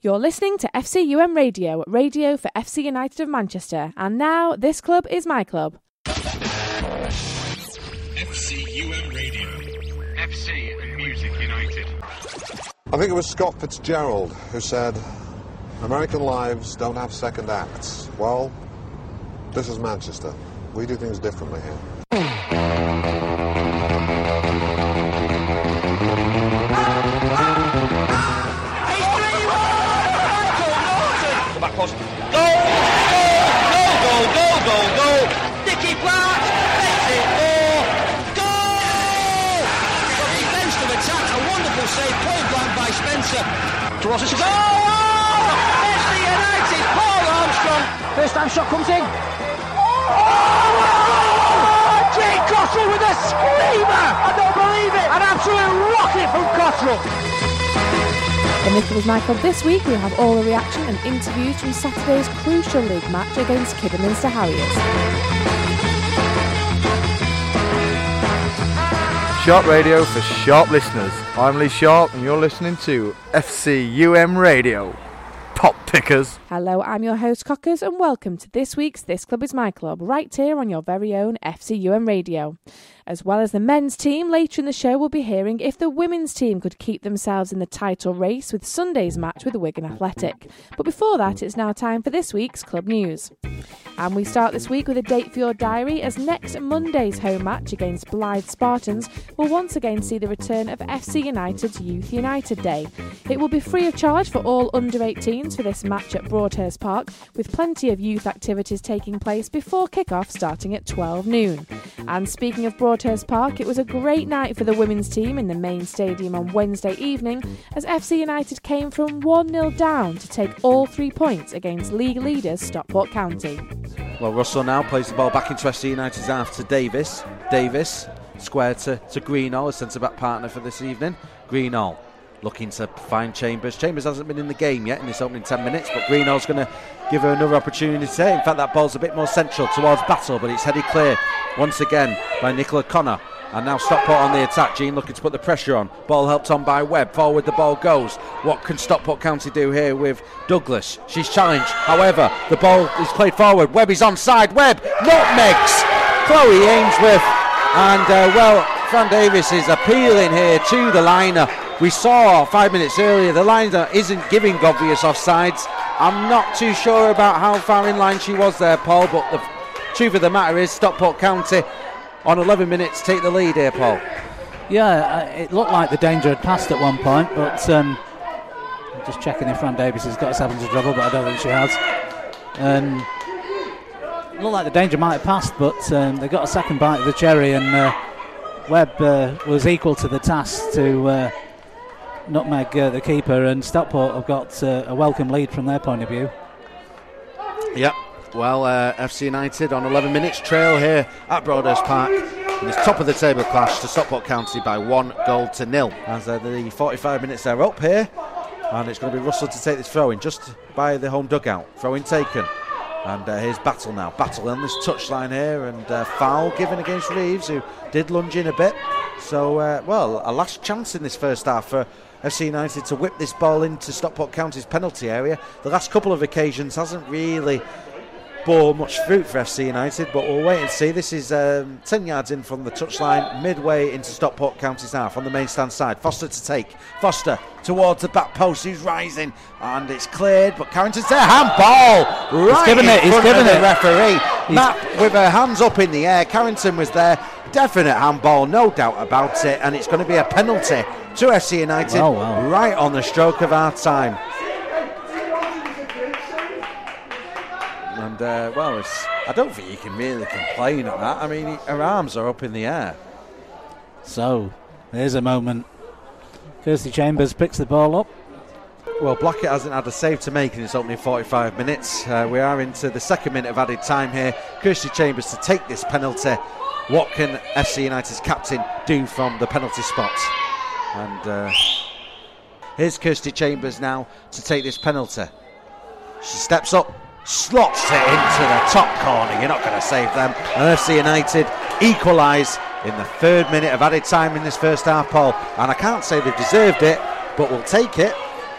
You're listening to FCUM Radio, radio for FC United of Manchester. And now, this club is my club. FCUM Radio. FC and Music United. I think it was Scott Fitzgerald who said, American lives don't have second acts. Well, this is Manchester. We do things differently here. Back post. Goal! Nicky Platt makes it 4. Goal! From defence to attack, a wonderful save, point blank by Spencer. Towards the goal! It's the United, Paul Armstrong. First time shot comes in. Jake Cottrell with a screamer! I don't believe it! An absolute rocket from Cottrell. In This Was My Club this week, we'll have all the reaction and interviews from Saturday's crucial league match against Kidderminster Harriers. Sharp Radio for sharp listeners. I'm Lee Sharp and you're listening to FCUM Radio. Pop pickers. Hello, I'm your host Cockers and welcome to this week's This Club Is My Club, right here on your very own FCUM Radio. As well as the men's team, later in the show we'll be hearing if the women's team could keep themselves in the title race with Sunday's match with Wigan Athletic. But before that, it's now time for this week's club news. And we start this week with a date for your diary, as next Monday's home match against Blythe Spartans will once again see the return of FC United's Youth United Day. It will be free of charge for all under-18s for this match at Broadhurst Park, with plenty of youth activities taking place before kick-off starting at 12 noon. And speaking of Broadhurst Park, it was a great night for the women's team in the main stadium on Wednesday evening, as FC United came from 1-0 down to take all 3 points against league leaders Stockport County. Well, Russell now plays the ball back into FC United's half to Davis. Davis, square to Greenall, a centre-back partner for this evening. Greenall looking to find Chambers. Chambers hasn't been in the game yet in this opening 10 minutes, but Greenall's going to give her another opportunity. In fact, that ball's a bit more central towards Battle, but it's headed clear once again by Nicola Connor. And now Stockport on the attack. Jean looking to put the pressure on. Ball helped on by Webb. Forward the ball goes. What can Stockport County do here with Douglas? She's challenged. However, the ball is played forward. Webb is onside. Webb nutmegs Chloe Ainsworth. And, Fran Davis is appealing here to the liner. We saw 5 minutes earlier the liner isn't giving obvious offsides. I'm not too sure about how far in line she was there, Paul, but the truth of the matter is Stockport County on 11 minutes take the lead here, Paul. Yeah, it looked like the danger had passed at one point, but I'm just checking if Fran Davis has got herself into trouble, but I don't think she has. It looked like the danger might have passed, but they got a second bite of the cherry, and Webb was equal to the task to nutmeg the keeper, and Stockport have got a welcome lead from their point of view. Yep. Well, FC United on 11 minutes trail here at Broadhurst Park in this top of the table clash to Stockport County by 1-0. As the 45 minutes are up here, and it's going to be Russell to take this throw in just by the home dugout. Throw in taken, and here's Battle now. Battle on this touchline here, and foul given against Reeves, who did lunge in a bit. So, a last chance in this first half for FC United to whip this ball into Stockport County's penalty area. The last couple of occasions hasn't really bore much fruit for FC United, but we'll wait and see. This is 10 yards in from the touchline, midway into Stockport County's half on the main stand side. Foster to take. Foster towards the back post, who's rising, and it's cleared, but Carrington's there. Handball! Right in front of the referee. Matt with her hands up in the air. Carrington was there. Definite handball, no doubt about it, and it's going to be a penalty to FC United right on the stroke of our time. And, I don't think you can really complain at that. I mean, her arms are up in the air. So, there's a moment. Kirsty Chambers picks the ball up. Well, Blackett hasn't had a save to make in his opening 45 minutes. We are into the second minute of added time here. Kirsty Chambers to take this penalty. What can FC United's captain do from the penalty spot? And here's Kirsty Chambers now to take this penalty. She steps up, slots it into the top corner. You're not going to save them. And FC United equalise in the third minute of added time in this first half, Paul. And I can't say they've deserved it, but we'll take it.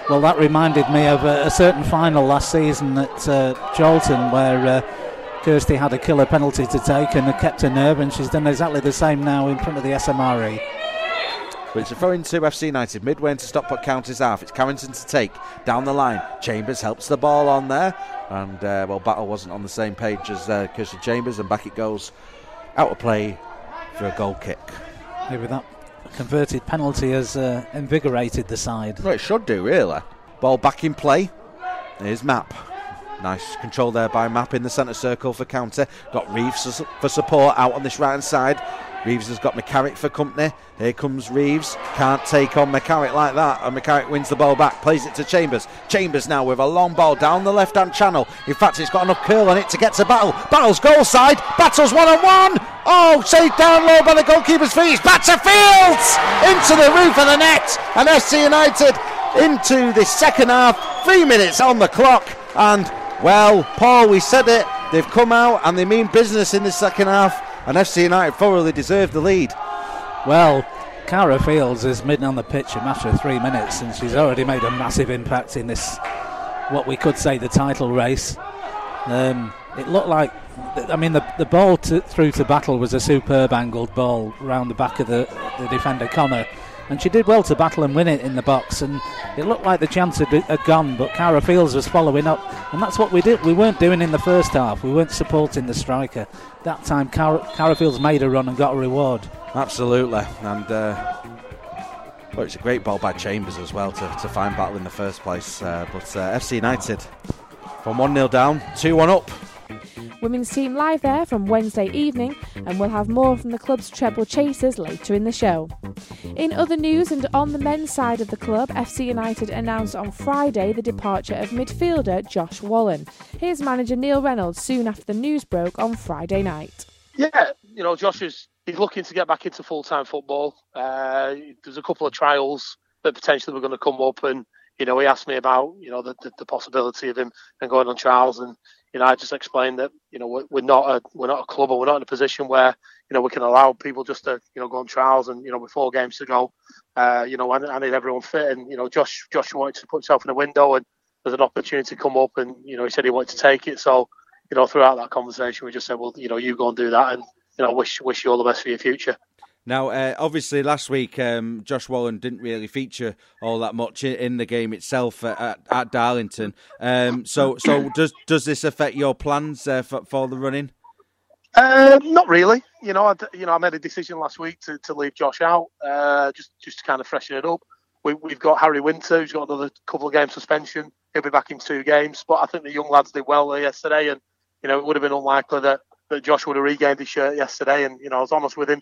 Well, that reminded me of a certain final last season at Jolton where Kirsty had a killer penalty to take and kept her nerve, and she's done exactly the same now in front of the SMRE. But it's a throw into FC United, midway into Stockport County's half. It's Carrington to take down the line. Chambers helps the ball on there, and Battle wasn't on the same page as Kirsty Chambers, and back it goes out of play for a goal kick. Maybe that converted penalty has invigorated the side. Well, it should do, really. Ball back in play. Here's Map. Nice control there by Map in the centre circle for counter. Got Reeves for support out on this right hand side. Reeves has got McCarrick for company. Here comes Reeves. Can't take on McCarrick like that, and McCarrick wins the ball back, plays it to Chambers. Chambers now with a long ball down the left hand channel. In fact, it's got enough curl on it to get to Battle. Battle's goal side. Battle's 1-on-1. Oh, saved down low by the goalkeeper's feet. It's back to Fields into the roof of the net, and FC United into the second half. 3 minutes on the clock, and well, Paul, we said it. They've come out and they mean business in the second half, and FC United thoroughly deserved the lead. Well, Cara Fields has been on the pitch a matter of 3 minutes, and she's already made a massive impact in this, what we could say, the title race. It looked like, the ball through to Battle was a superb angled ball round the back of the defender Connor, and she did well to battle and win it in the box, and it looked like the chance had gone, but Cara Fields was following up, and that's what we did. We weren't doing in the first half. We weren't supporting the striker. That time Cara Fields made a run and got a reward. Absolutely, and it's a great ball by Chambers as well to find Battle in the first place, but FC United from 1-0 down, 2-1 up. Women's team live there from Wednesday evening, and we'll have more from the club's treble chasers later in the show. In other news, and on the men's side of the club, FC United announced on Friday the departure of midfielder Josh Wallen. Here's manager Neil Reynolds soon after the news broke on Friday night. Yeah, Josh he's looking to get back into full-time football. There's a couple of trials that potentially were going to come up, and he asked me about the possibility of him and going on trials, and I just explained that we're not a club, or we're not in a position where we can allow people just to go on trials, and with 4 games to go, I need everyone fit, and Josh wanted to put himself in a window, and there's an opportunity to come up, and he said he wanted to take it. So throughout that conversation we just said, well, you go and do that, and wish you all the best for your future. Now, obviously, last week, Josh Wallen didn't really feature all that much in the game itself at Darlington. So does this affect your plans for the running? Not really. I made a decision last week to leave Josh out, just to kind of freshen it up. We've got Harry Winter, who's got another couple of games suspension. He'll be back in 2 games. But I think the young lads did well there yesterday, and it would have been unlikely that Josh would have regained his shirt yesterday. And I was honest with him.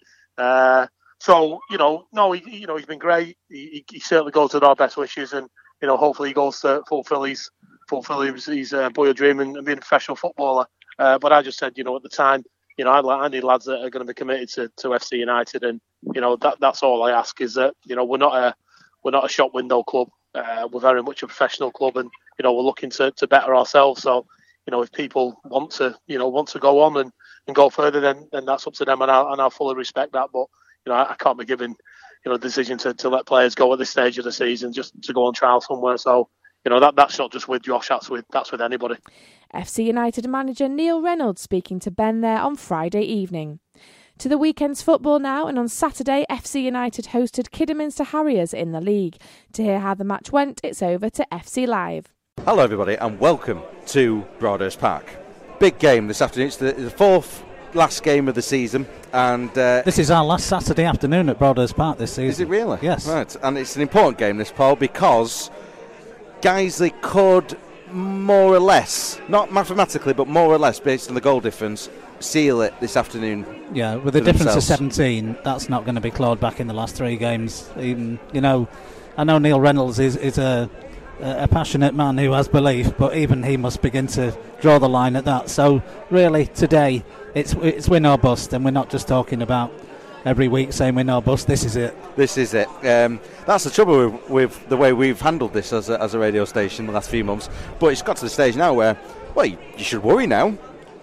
He's been great. He certainly goes with our best wishes, and hopefully he goes to fulfill his boyhood dream and being a professional footballer. But I just said, at the time, I need lads that are going to be committed to FC United, and that's all I ask is that we're not a shop window club. We're very much a professional club, and we're looking to better ourselves. So if people want to go on and go further, then that's up to them, and I'll fully respect that. But I can't be given the decision to let players go at this stage of the season just to go on trial somewhere. So that's not just with Josh, that's with anybody. FC United manager Neil Reynolds speaking to Ben there on Friday evening. To the weekend's football now, and on Saturday FC United hosted Kidderminster Harriers in the league. To hear how the match went, it's over to FC Live. Hello everybody, and welcome to Broadhurst Park. Big game this afternoon. It's the 4th last game of the season, and this is our last Saturday afternoon at Broadhurst Park this season. Is it really? Yes. Right, and it's an important game, this, Paul, because Guiseley could more or less, not mathematically, but more or less, based on the goal difference, seal it this afternoon. Yeah, with a difference of 17, that's not going to be clawed back in the last 3 games. Even, I know Neil Reynolds is a passionate man who has belief, but even he must begin to draw the line at that. So really today it's win or bust, and we're not just talking about every week saying win or bust. This is it. That's the trouble with the way we've handled this as a radio station the last few months, but it's got to the stage now where, well, you should worry now.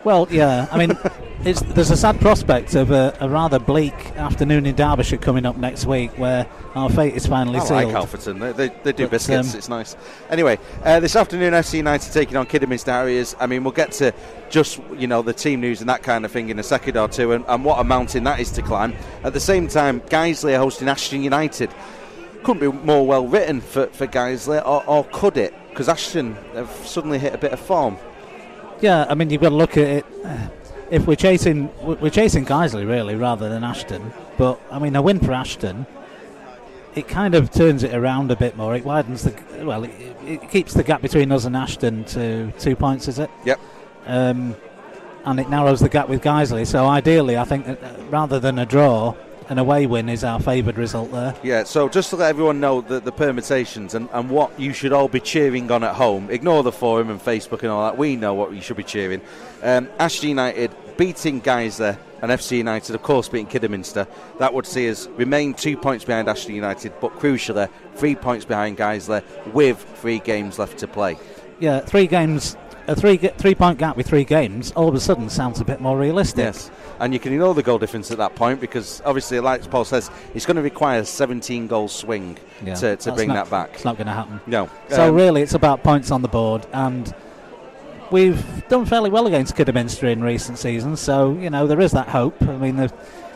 Well, yeah, I mean, there's a sad prospect of a rather bleak afternoon in Derbyshire coming up next week, where our fate is finally sealed. I like Alfreton. They do biscuits. It's nice. Anyway, this afternoon, FC United taking on Kidderminster Harriers. I mean, we'll get to just the team news and that kind of thing in a second or two, and what a mountain that is to climb. At the same time, Guiseley are hosting Ashton United. Couldn't be more well written for Guiseley, or could it? Because Ashton have suddenly hit a bit of form. Yeah, I mean, you've got to look at it. If we're chasing Guiseley really rather than Ashton, but I mean, a win for Ashton, it kind of turns it around a bit more. It widens it keeps the gap between us and Ashton to 2 points, is it? Yep. And it narrows the gap with Guiseley. So ideally, I think that rather than a draw, an away win is our favoured result there. Yeah, so just to let everyone know the permutations and what you should all be cheering on at home. Ignore the forum and Facebook and all that. We know what you should be cheering. Ashton United beating Guiseley and FC United, of course, beating Kidderminster. That would see us remain 2 points behind Ashton United, but crucially, 3 points behind Guiseley with 3 games left to play. Yeah, 3 games. A 3-point gap with 3 games all of a sudden sounds a bit more realistic. Yes, and you can ignore the goal difference at that point, because obviously, like Paul says, it's going to require a 17-goal swing to bring that back. It's not going to happen. No. So really, it's about points on the board, and we've done fairly well against Kidderminster in recent seasons, so there is that hope. I mean,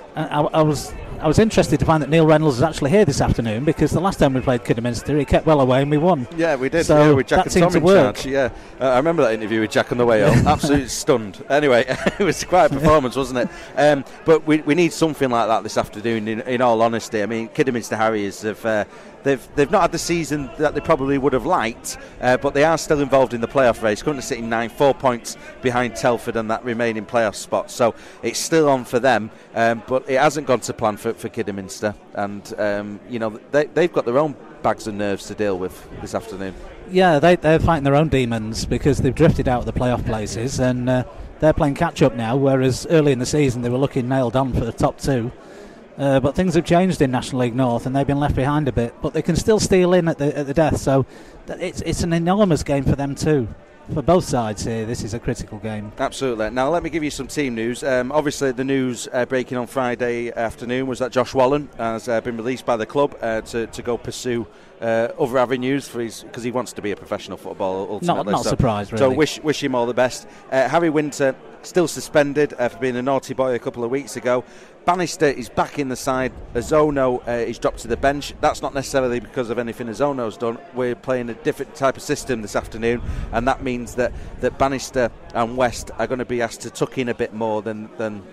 I was interested to find that Neil Reynolds is actually here this afternoon, because the last time we played Kidderminster, he kept well away and we won. Yeah, we did. So with Jack that and Tom seemed in to work. charge. Yeah, I remember that interview with Jack on the way home. Absolutely stunned. Anyway, it was quite a performance, wasn't it? But we need something like that this afternoon. In all honesty, I mean, Kidderminster Harriers have. They've not had the season that they probably would have liked, but they are still involved in the playoff race, currently sitting 4 points behind Telford and that remaining playoff spot. So it's still on for them, but it hasn't gone to plan for Kidderminster, and they've got their own bags of nerves to deal with this afternoon. Yeah, they're fighting their own demons, because they've drifted out of the playoff places, and they're playing catch up now, whereas early in the season they were looking nailed on for the top 2. But things have changed in National League North, and they've been left behind a bit. But they can still steal in at the death. So it's an enormous game for them too. For both sides here, this is a critical game. Absolutely. Now let me give you some team news. Obviously, the news breaking on Friday afternoon was that Josh Wallen has been released by the club to go pursue other avenues because he wants to be a professional footballer ultimately. Not surprised, really. So wish him all the best. Harry Winter still suspended for being a naughty boy a couple of weeks ago. Bannister is back in the side. Ozono is dropped to the bench. That's not necessarily because of anything Ozono's done. We're playing a different type of system this afternoon, and that means that Bannister and West are going to be asked to tuck in a bit more than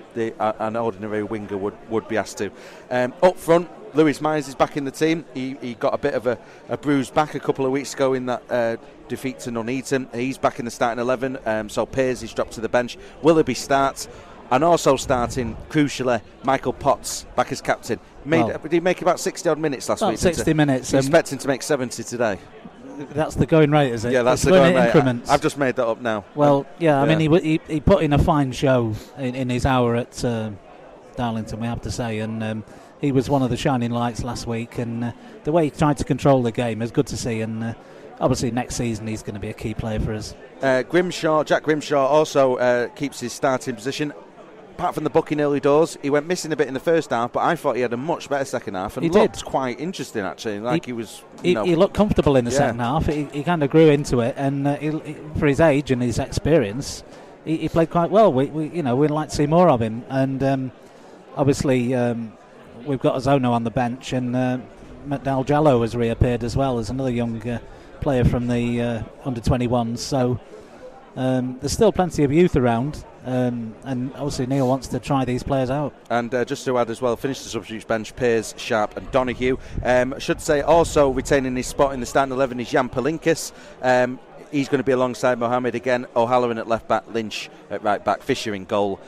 an ordinary winger would be asked to. Up front, Lewis Myers is back in the team. He got a bit of a bruised back a couple of weeks ago in that defeat to Nuneaton. He's back in the starting 11, so Pears is dropped to the bench. Willoughby starts. And also starting, crucially, Michael Potts back as captain. Did he make about 60-odd minutes last week? 60 minutes. Expecting to make 70 today. That's the going rate, is it? Yeah, that's the going rate. Increments. I've just made that up now. Well, yeah, I mean, he put in a fine show in his hour at Darlington, we have to say, and he was one of the shining lights last week, and the way he tried to control the game is good to see, and obviously next season he's going to be a key player for us. Jack Grimshaw also keeps his starting position. Apart from the booking early doors, he went missing a bit in the first half, but I thought he had a much better second half and looked quite interesting, actually. He looked comfortable in the second half. He kind of grew into it, and for his age and his experience, he played quite well. We'd like to see more of him, and obviously we've got Ozono on the bench, and McDowell Jallow has reappeared as well as another young player from the under-21s. So there's still plenty of youth around. And obviously Neil wants to try these players out. And just to add as well, finished the substitutes bench, Pears, Sharp and Donoghue. Should say also retaining his spot in the starting 11 is Jan Palinkis. He's going to be alongside Mohammed again. O'Halloran at left back, Lynch at right back, Fisher in goal.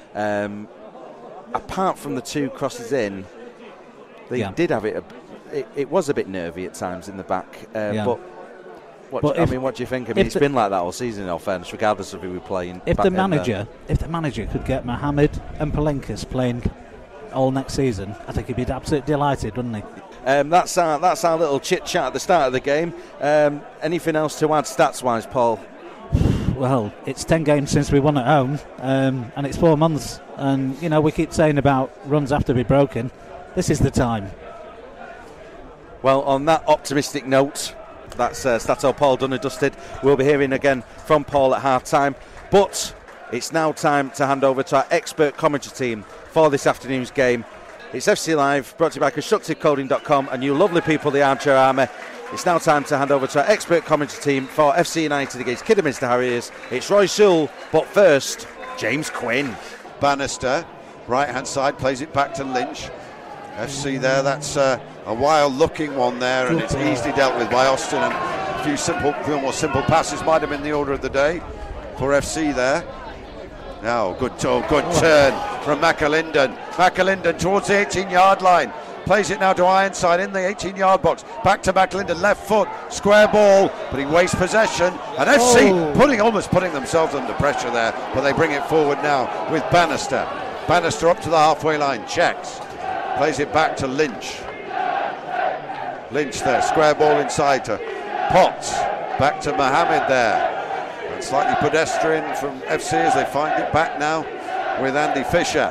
Apart from the 2 crosses in, they did have it. It was a bit nervy at times in the back, but. What do you think? I mean, it's been like that all season, in all fairness, regardless of who we're playing. If the manager could get Mohammed and Palinkis playing all next season, I think he'd be absolutely delighted, wouldn't he? That's our little chit chat at the start of the game. Anything else to add stats-wise, Paul? well, it's 10 games since we won at home, and it's 4 months. And, you know, we keep saying about runs have to be broken. This is the time. Well, on that optimistic note, that's Stato Paul done and dusted. We'll be hearing again from Paul at half-time. But it's now time to hand over to our expert commentary team for this afternoon's game. It's FC Live, brought to you by ConstructiveCoding.com and you lovely people, the Armchair Army. It's now time to hand over to our expert commentary team for FC United against Kidderminster Harriers. It's Roy Sewell, but first, James Quinn. Bannister, right-hand side, plays it back to Lynch. FC there, that's a wild-looking one there, and it's easily dealt with by Austin. And a few more simple passes might have been the order of the day for FC there. Now, good turn from McAlinden. McAlinden towards the 18-yard line. Plays it now to Ironside in the 18-yard box. Back to McAlinden, left foot, square ball, but he wastes possession. And FC almost putting themselves under pressure there, but they bring it forward now with Bannister. Bannister up to the halfway line, checks. Plays it back to Lynch. Lynch there, square ball inside to Potts. Back to Mohammed there. And slightly pedestrian from FC as they find it back now with Andy Fisher.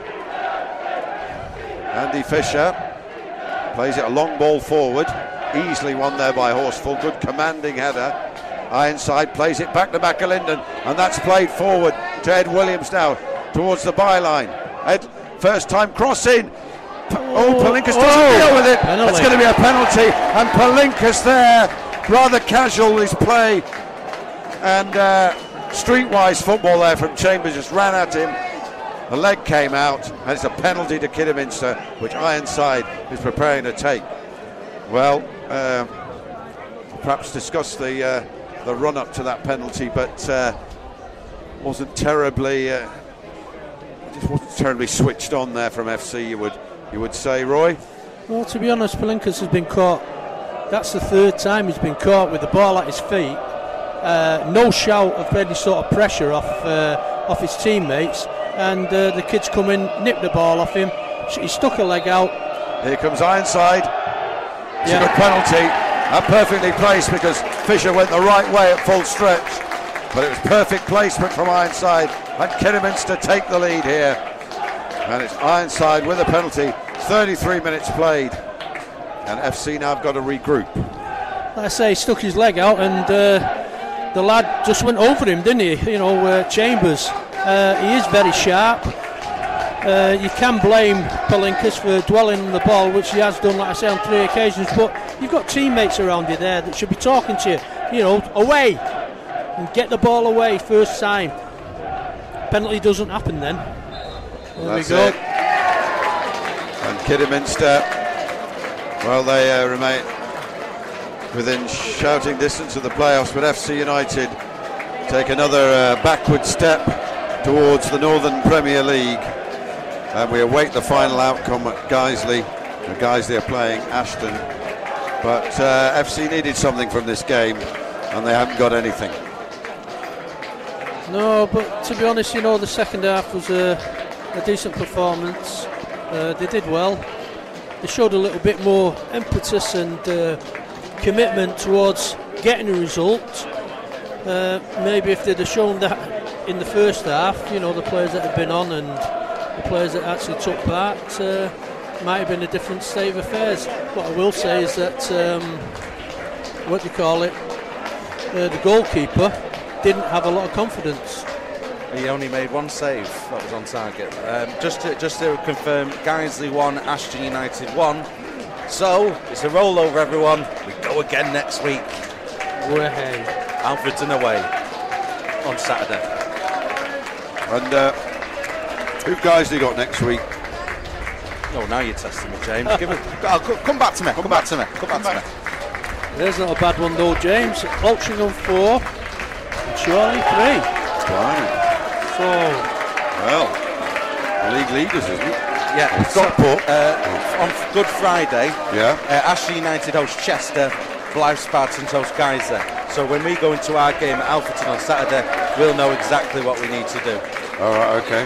Andy Fisher plays it a long ball forward. Easily won there by Horsfall. Good commanding header. Ironside plays it back to McAlinden. And that's played forward to Ed Williams now towards the byline. Ed, first time crossing. Palinkas doesn't deal with it. Penalty. It's going to be a penalty. And Palinkas there, rather casual his play. And streetwise football there from Chambers, just ran at him. The leg came out, and it's a penalty to Kidderminster, which Ironside is preparing to take. Well, perhaps discuss the run-up to that penalty, but wasn't terribly switched on there from FC. You would say, Roy? Well, to be honest, Palinkas has been caught. That's the third time he's been caught with the ball at his feet. No shout of any sort of pressure off his teammates, and the kids come in, nip the ball off him. He stuck a leg out. Here comes Ironside. It's a good penalty, and perfectly placed because Fisher went the right way at full stretch, but it was perfect placement from Ironside, and Kidderminster take the lead here. And it's Ironside with a penalty. 33 minutes played, and FC now have got to regroup. Like I say, he stuck his leg out, and the lad just went over him, didn't he? You know, Chambers. He is very sharp. You can blame Palinkas for dwelling on the ball, which he has done, like I say, on 3 occasions. But you've got teammates around you there that should be talking to you. You know, away and get the ball away first time. Penalty doesn't happen then. There we go. It. And Kidderminster, well, they remain within shouting distance of the playoffs, but FC United take another backward step towards the Northern Premier League, and we await the final outcome at Guiseley. Guiseley are playing Ashton, but FC needed something from this game, and they haven't got anything. No, but to be honest, you know, the second half was a decent performance. They did well. They showed a little bit more impetus and commitment towards getting a result. Maybe if they'd have shown that in the first half, you know, the players that had been on and the players that actually took part, might have been a different state of affairs. What I will say is that the goalkeeper didn't have a lot of confidence. He only made one save that was on target. Just to confirm, Guiseley 1, Ashton United 1. So it's a rollover, everyone. We go again next week. Way. Alfredton away on Saturday. And who've Guiseley got next week? Oh, now you're testing me, James. Come back to me. Come back to me. There's not a bad one though, James. Altrincham 4, and Chorley 3. Wow. So, well, the league leaders, isn't it? Yeah. Stockport. On Good Friday, Ashton United host Chester, Blythe Spartans host Guiseley. So when we go into our game at Alfreton on Saturday, we'll know exactly what we need to do. All right, okay.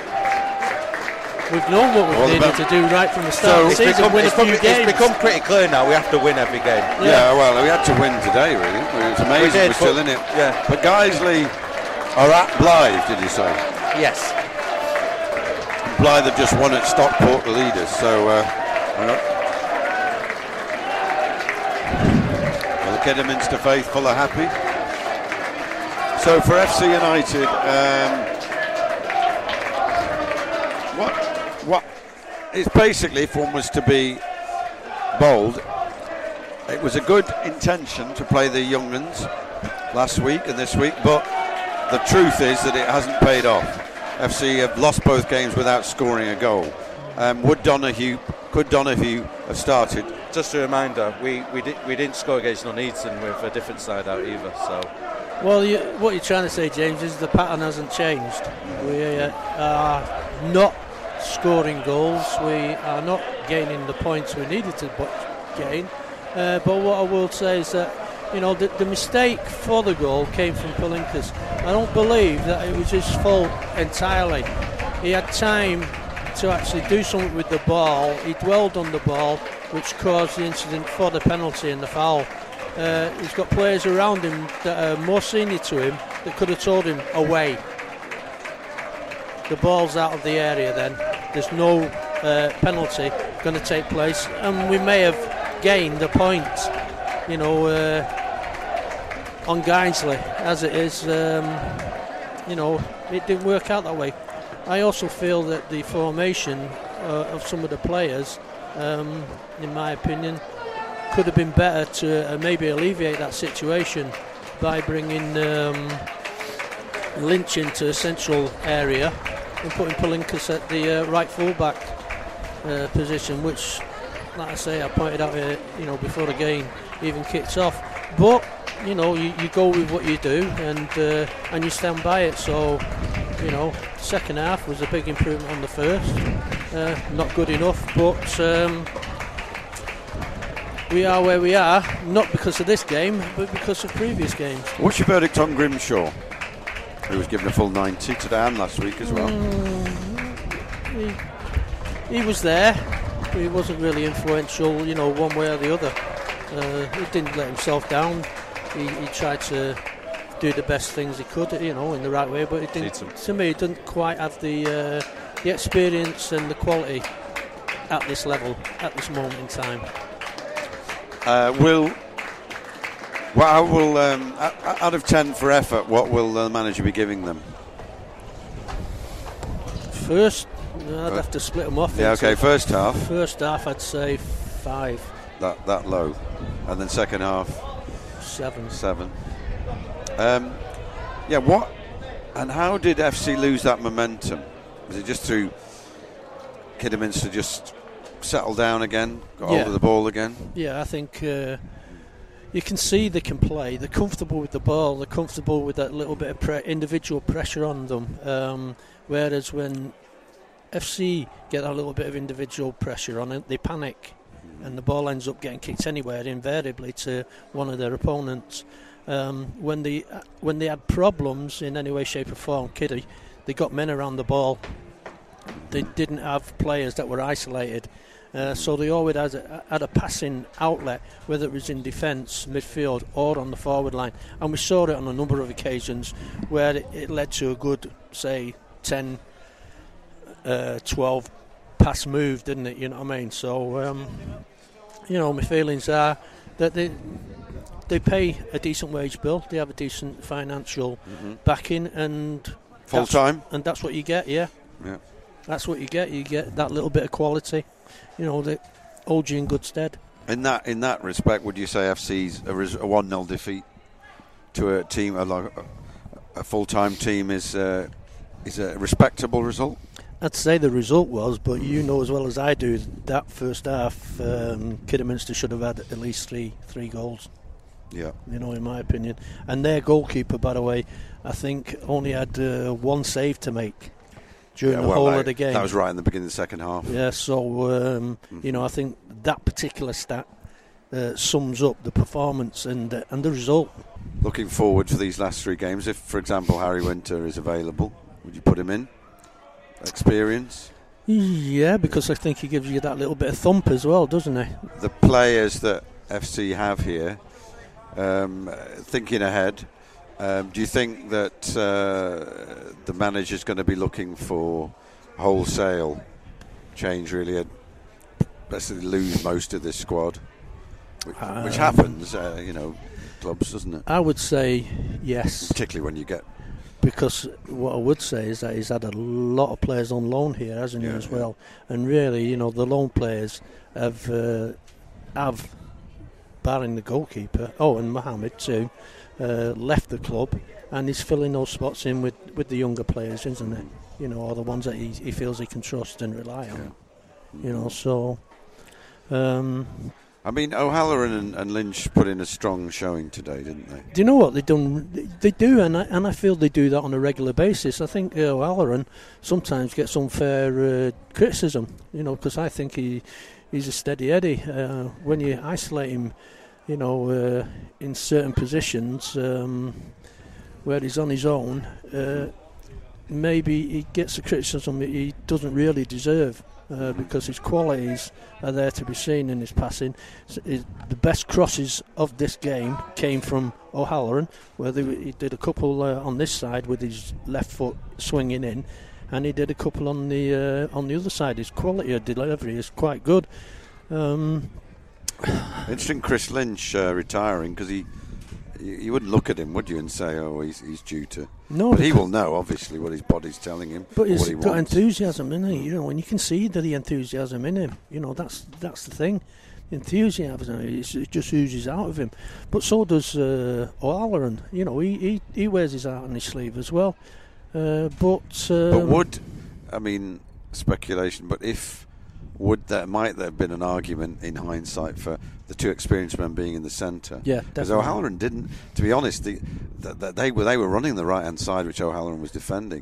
We've known what we needed to do right from the start of the season. It's become pretty clear now. We have to win every game. Yeah, well, we had to win today, really. It's amazing we're still in it. Yeah. But Guiseley, are at Blythe, did you say? Yes. Blythe have just won at Stockport, the leaders, so the Kidderminster faithful are happy. So for FC United, what it's basically, if one was to be bold, it was a good intention to play the young uns last week and this week, but the truth is that it hasn't paid off. FC have lost both games without scoring a goal. Could Donahue have started? Just a reminder, we didn't score against Nuneaton with a different side out either. So, well, what you're trying to say, James, is the pattern hasn't changed. We are not scoring goals. We are not gaining the points we needed to gain. But what I will say is that, you know, the mistake for the goal came from Palinkas. I don't believe that it was his fault entirely. He had time to actually do something with the ball. He dwelled on the ball, which caused the incident for the penalty and the foul. He's got players around him that are more senior to him that could have told him away. The ball's out of the area then. There's no penalty going to take place, and we may have gained a point, you know, on Guiseley. As it is, you know, it didn't work out that way. I also feel that the formation of some of the players, in my opinion, could have been better to maybe alleviate that situation by bringing Lynch into a central area and putting Palinkas at the right fullback position, which, like I say, I pointed out you know, before the game even kicked off. But you know, you go with what you do and you stand by it. So, you know, second half was a big improvement on the first. Not good enough, but we are where we are, not because of this game, but because of previous games. What's your verdict on Grimshaw, who was given a full 90 today and last week as well? He was there, but he wasn't really influential, you know, one way or the other. He didn't let himself down. He tried to do the best things he could, you know, in the right way, but it didn't. To me, he didn't quite have the experience and the quality at this level, at this moment in time. Out of 10 for effort, what will the manager be giving them? First, I'd have to split them off. Yeah, okay. First half. First half, I'd say 5. That low, and then second half. 7. Yeah. What and how did FC lose that momentum? Was it just through Kidderminster just settled down again, got hold of the ball again? Yeah, I think you can see they can play. They're comfortable with the ball. They're comfortable with that little bit of individual pressure on them. Whereas when FC get a little bit of individual pressure on it, they panic, and the ball ends up getting kicked anywhere, invariably to one of their opponents. When they had problems in any way, shape or form, Kiddy, they got men around the ball. They didn't have players that were isolated. So they always had a passing outlet, whether it was in defence, midfield or on the forward line. And we saw it on a number of occasions where it led to a good, say, 10, 12 pass move, didn't it? You know what I mean? So, you know, my feelings are that they pay a decent wage bill. They have a decent financial backing, and full time. And that's what you get, yeah. That's what you get. You get that little bit of quality, you know, that holds you in good stead. In that respect, would you say FC's a 1-0 defeat to a team, a full-time team, is a respectable result? I'd say the result was, but you know as well as I do that first half, Kidderminster should have had at least three goals. Yeah, you know, in my opinion. And their goalkeeper, by the way, I think only had one save to make during the whole of the game. That was right in the beginning of the second half. Yeah, so you know, I think that particular stat sums up the performance and the result. Looking forward to these last 3 games, if, for example, Harry Winter is available, would you put him in? Experience? Yeah, because I think he gives you that little bit of thump as well, doesn't he? The players that FC have here, thinking ahead, Do you think that the manager's going to be looking for wholesale change, really, and basically lose most of this squad, which happens, clubs, doesn't it? I would say yes. Particularly when you get... Because what I would say is that he's had a lot of players on loan here, hasn't he, as well? And really, the loan players have barring the goalkeeper, and Mohamed too, left the club, and he's filling those spots in with the younger players, isn't he? Or the ones that he feels he can trust and rely on. So... I mean, O'Halloran and Lynch put in a strong showing today, didn't they? Do you know what they've done? They do, and I feel they do that on a regular basis. I think O'Halloran sometimes gets unfair criticism, because I think he's a steady Eddie. When you isolate him, in certain positions where he's on his own, maybe he gets the criticism that he doesn't really deserve. Because his qualities are there to be seen in his passing. The best crosses of this game came from O'Halloran, where he did a couple on this side with his left foot swinging in, and he did a couple on the other side. His quality of delivery is quite good. Interesting, Chris Lynch retiring, because you wouldn't look at him, would you, and say, he's due to... No, but he will know, obviously, what his body's telling him. But he's what he got wants. enthusiasm in him, and you can see that the enthusiasm in him. That's the thing. Enthusiasm, it just oozes out of him. But so does O'Halloran. He wears his heart on his sleeve as well. But would, speculation, but might there have been an argument in hindsight for the two experienced men being in the centre? Yeah, because O'Halloran didn't. To be honest, they were running the right hand side, which O'Halloran was defending.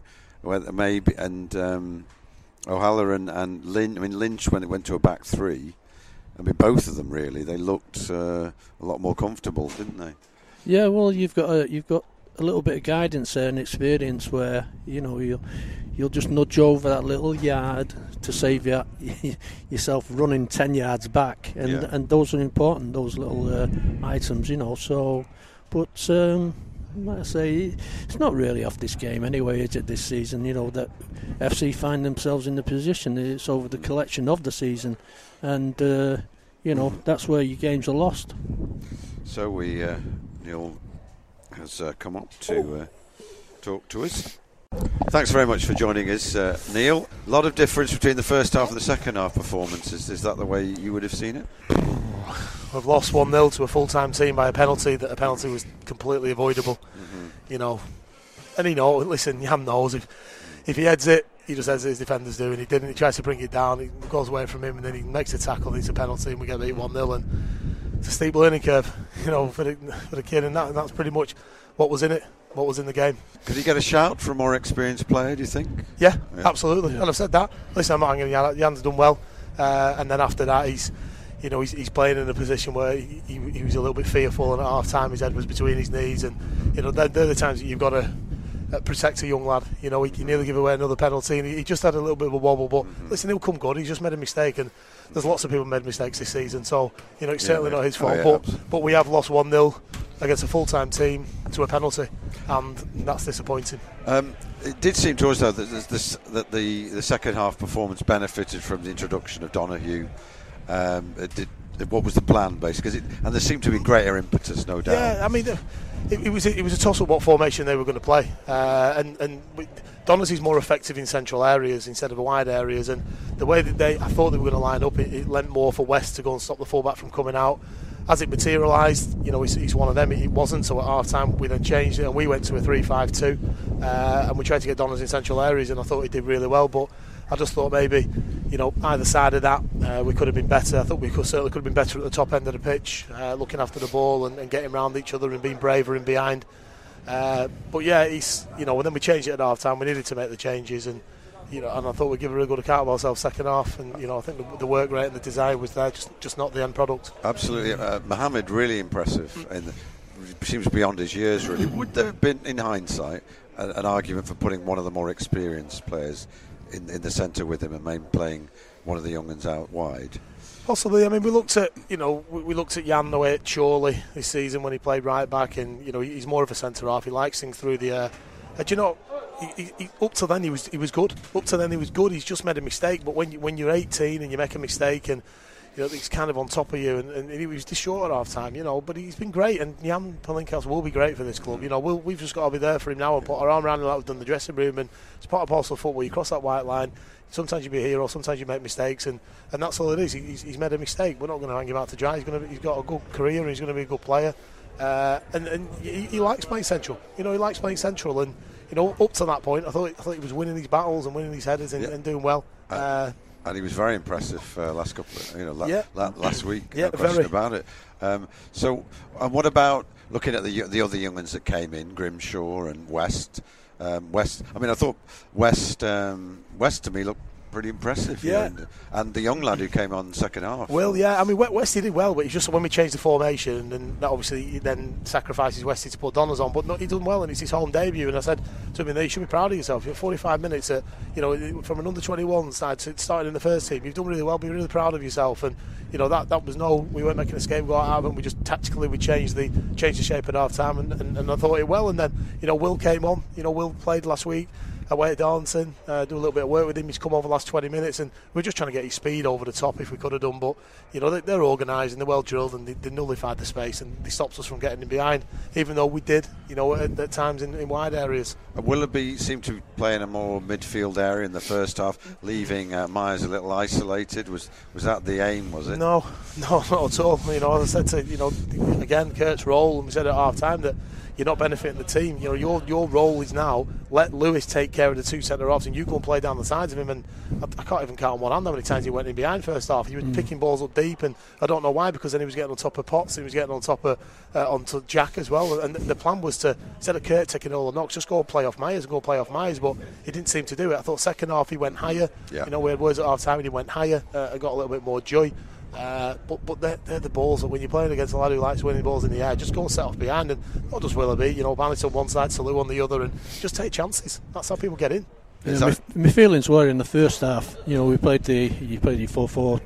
O'Halloran and Lynch, when it went to a back three, both of them really, they looked a lot more comfortable, didn't they? Yeah, well, you've got a little bit of guidance there and experience where you'll just nudge over that little yard to save yourself running 10 yards back, and those are important, those little items, So, but like I say, it's not really off this game anyway, is it, this season? That FC find themselves in the position. It's over the collection of the season, and that's where your games are lost. So Neil has come up to talk to us. Thanks very much for joining us, Neil. A lot of difference between the first half and the second half performances. Is that the way you would have seen it? We've lost 1-0 to a full-time team by a penalty. That a penalty was completely avoidable. And listen, Jan knows if he heads it, he just heads it, his defenders do, and he didn't. He tries to bring it down, it goes away from him, and then he makes a tackle, and it's a penalty, and we get beat 1-0, and it's a steep learning curve, for the kid, and that's pretty much what was in it. What was in the game. Could he get a shout for a more experienced player, do you think? Yeah. Absolutely. Yeah. And I've said that. Listen, I'm not hanging Jan. Jan's done well. And then after that, he's playing in a position where he was a little bit fearful, and at half time his head was between his knees, and they're the times that you've got to protect a young lad. He nearly gave away another penalty, and he just had a little bit of a wobble, but listen, he'll come good. He's just made a mistake, and there's lots of people made mistakes this season, so it's certainly not his fault. But we have lost 1-0 against a full-time team to a penalty, and that's disappointing. It did seem to us, though, that the second half performance benefited from the introduction of Donahue. What was the plan, basically? And there seemed to be greater impetus, no doubt. Yeah, it was a toss-up what formation they were going to play, and Donahue's more effective in central areas instead of wide areas, and the way that I thought they were going to line up, it lent more for West to go and stop the fullback from coming out. As it materialised, he's one of them. It wasn't. So at half time, we then changed it, and we went to a 3-5-2, and we tried to get Donahue in central areas, and I thought he did really well. But I just thought maybe, either side of that, we could have been better. I thought we certainly could have been better at the top end of the pitch, looking after the ball and getting around each other and being braver in behind. But yeah, and then we changed it at half time. We needed to make the changes, and and I thought we'd give a really good account of ourselves second half, and I think the work rate and the desire was there, just not the end product. Absolutely. Mohamed really impressive, and seems beyond his years really. Would there have been, in hindsight, an argument for putting one of the more experienced players in the centre with him and maybe playing one of the young ones out wide? Possibly. I mean, we looked at Jan the way at Chorley this season when he played right back, and he's more of a centre half. He likes things through the air. He up to then he was good. Up to then he was good. He's just made a mistake. But when you're 18 and you make a mistake, and he's kind of on top of you, and he was just short at half time. But he's been great, and Jan Palinkas will be great for this club. We've just got to be there for him now and put our arm around him like we've done the dressing room. And it's part of parcel of football. You cross that white line. Sometimes you be a hero, sometimes you make mistakes, and that's all it is. He's made a mistake. We're not going to hang him out to dry. He's got a good career, and he's going to be a good player. And he likes playing central. He likes playing central, and up to that point, I thought he was winning these battles and winning these headers and doing well. And he was very impressive last couple of, last week. Yeah, no question about it. So, what about looking at the other young ones that came in, Grimshaw and West? West. I mean, I thought West to me looked pretty impressive. Yeah. And the young lad who came on second half. Well, yeah. I mean, Westy did well, but it's just when we changed the formation, and that obviously then sacrifices Westy to put Donners on. But no, he done well, and it's his home debut. And I said to him, you should be proud of yourself. You're 45 minutes from an under-21 side to starting in the first team. You've done really well. Be really proud of yourself. And that was we weren't making a scapegoat out of it. We just tactically we changed the shape at half time, and I thought it well. And then Will came on. Will played last week away at Darlington, do a little bit of work with him. He's come over the last 20 minutes, and we're just trying to get his speed over the top if we could have done. But they're organised and they're well drilled, and they nullified the space, and they stopped us from getting him behind, even though we did at times in wide areas. Willoughby seemed to play in a more midfield area in the first half, leaving Myers a little isolated. Was that the aim? Was it? No, not at all. As I said to again Kurt's role, and we said at half time that you're not benefiting the team. Your role is now let Lewis take care of the two centre halves, and you go and play down the sides of him. And I can't even count on one hand how many times he went in behind first half. He was picking balls up deep, and I don't know why, because then he was getting on top of Potts, he was getting on top of onto Jack as well. And the plan was to, instead of Kurt taking all the knocks, just go and play off Myers. But he didn't seem to do it. I thought second half he went higher. Yeah. We had words at half time and he went higher. I got a little bit more joy. But they're the balls that when you're playing against a lad who likes winning balls in the air, just go and set off behind, and not just Willoughby, Barnett on one side, Salou on the other, and just take chances. That's how people get in. Yeah, my feelings were in the first half. You played the 4-4-3,